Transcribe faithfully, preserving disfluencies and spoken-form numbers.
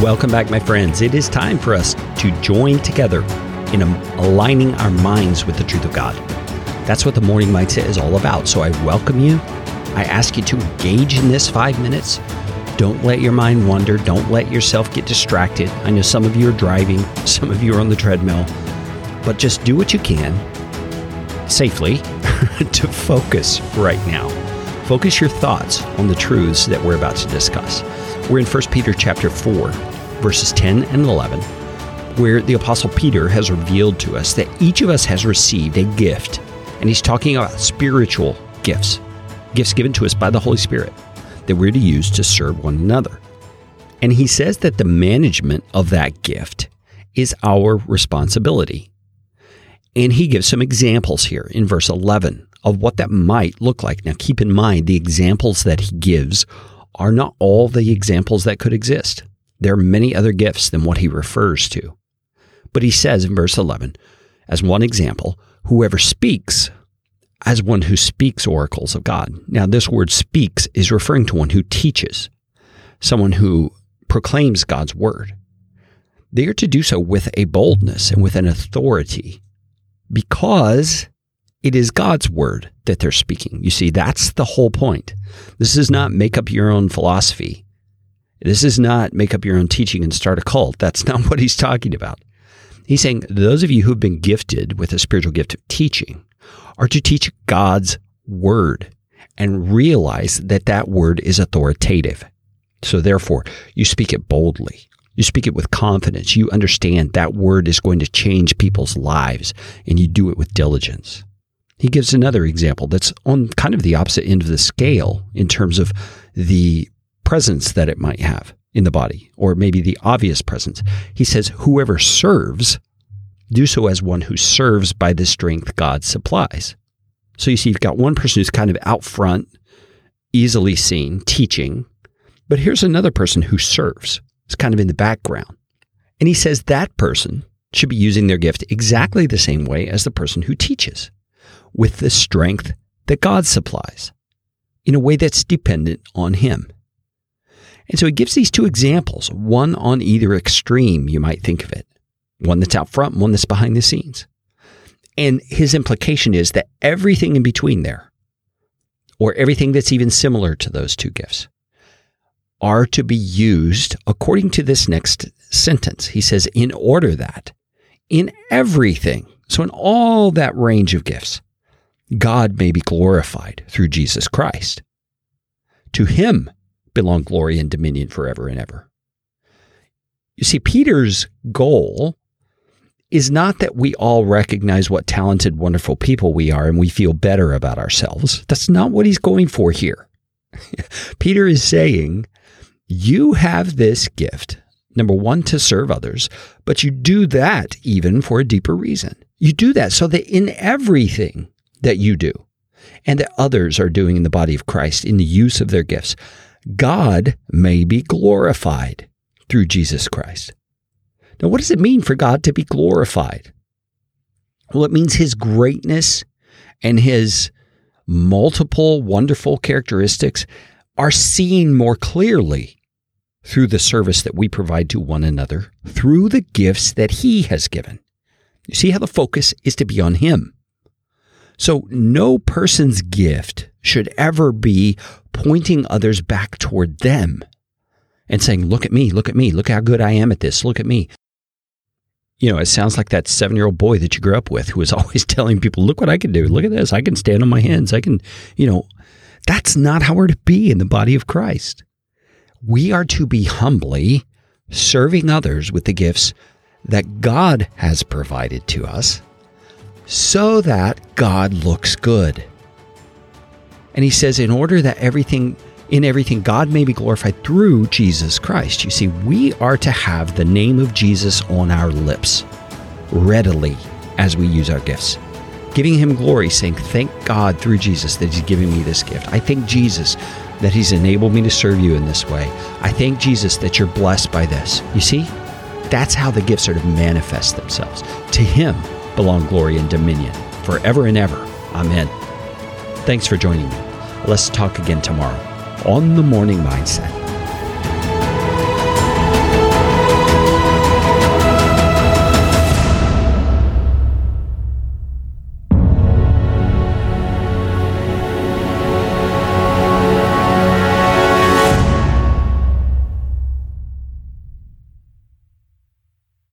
Welcome back, my friends. It is time for us to join together in aligning our minds with the truth of God. That's what the Morning Mindset is all about. So I welcome you. I ask you to engage in this five minutes. Don't let your mind wander. Don't let yourself get distracted. I know some of you are driving. Some of you are on the treadmill. But just do what you can safely to focus right now. Focus your thoughts on the truths that we're about to discuss. We're in First Peter chapter four, verses ten and eleven, where the Apostle Peter has revealed to us that each of us has received a gift. And he's talking about spiritual gifts, gifts given to us by the Holy Spirit that we're to use to serve one another. And he says that the management of that gift is our responsibility. And he gives some examples here in verse eleven of what that might look like. Now, keep in mind, the examples that he gives are not all the examples that could exist. There are many other gifts than what he refers to. But he says in verse eleven, as one example, whoever speaks, as one who speaks oracles of God. Now, this word speaks is referring to one who teaches, someone who proclaims God's word. They are to do so with a boldness and with an authority because it is God's word that they're speaking. You see, that's the whole point. This is not make up your own philosophy. This is not make up your own teaching and start a cult. That's not what he's talking about. He's saying those of you who've been gifted with a spiritual gift of teaching are to teach God's word and realize that that word is authoritative. So therefore, you speak it boldly. You speak it with confidence. You understand that word is going to change people's lives, and you do it with diligence. He gives another example that's on kind of the opposite end of the scale in terms of the presence that it might have in the body, or maybe the obvious presence. He says, whoever serves, do so as one who serves by the strength God supplies. So you see, you've got one person who's kind of out front, easily seen, teaching, but here's another person who serves. It's kind of in the background. And he says that person should be using their gift exactly the same way as the person who teaches, with the strength that God supplies, in a way that's dependent on him. And so he gives these two examples, one on either extreme, you might think of it, one that's out front, one that's behind the scenes. And his implication is that everything in between there, or everything that's even similar to those two gifts, are to be used according to this next sentence. He says, in order that, in everything, so in all that range of gifts, God may be glorified through Jesus Christ. To him belong glory and dominion forever and ever. You see, Peter's goal is not that we all recognize what talented, wonderful people we are and we feel better about ourselves. That's not what he's going for here. Peter is saying, you have this gift, number one, to serve others, but you do that even for a deeper reason. You do that so that in everything that you do and that others are doing in the body of Christ in the use of their gifts, God may be glorified through Jesus Christ. Now, what does it mean for God to be glorified? Well, it means his greatness and his multiple wonderful characteristics are seen more clearly through the service that we provide to one another, through the gifts that he has given. You see how the focus is to be on him. So no person's gift should ever be pointing others back toward them and saying, look at me, look at me, look how good I am at this, look at me. You know, it sounds like that seven-year-old boy that you grew up with who was always telling people, look what I can do, look at this, I can stand on my hands, I can, you know, that's not how we're to be in the body of Christ. We are to be humbly serving others with the gifts that God has provided to us so that God looks good. And he says, in order that everything, in everything, God may be glorified through Jesus Christ. You see, we are to have the name of Jesus on our lips readily as we use our gifts, giving him glory, saying, thank God through Jesus that he's giving me this gift. I thank Jesus that he's enabled me to serve you in this way. I thank Jesus that you're blessed by this. You see, that's how the gifts are to manifest themselves. To him belong glory and dominion forever and ever. Amen. Thanks for joining me. Let's talk again tomorrow on The Morning Mindset.